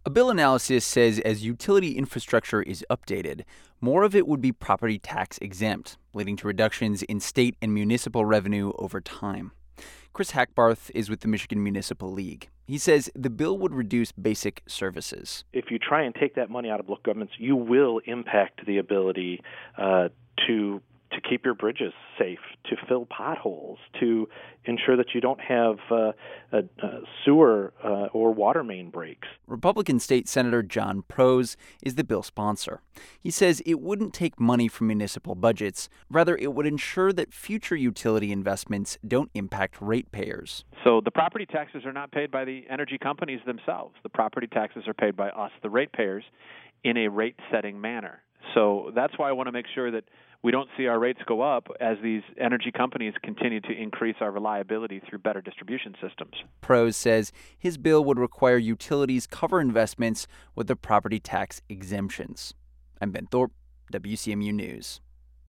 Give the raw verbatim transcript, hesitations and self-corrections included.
A bill analysis says as utility infrastructure is updated, more of it would be property tax exempt, leading to reductions in state and municipal revenue over time. Chris Hackbarth is with the Michigan Municipal League. He says the bill would reduce basic services. If you try and take that money out of local governments, you will impact the ability uh, to to keep your bridges safe, to fill potholes, to ensure that you don't have uh, a, a sewer uh, or water main breaks. Republican State Senator John Prose is the bill sponsor. He says it wouldn't take money from municipal budgets. Rather, it would ensure that future utility investments don't impact ratepayers. So the property taxes are not paid by the energy companies themselves. The property taxes are paid by us, the ratepayers, in a rate-setting manner. So that's why I want to make sure that we don't see our rates go up as these energy companies continue to increase our reliability through better distribution systems. Prose says his bill would require utilities cover investments with the property tax exemptions. I'm Ben Thorpe, W C M U News.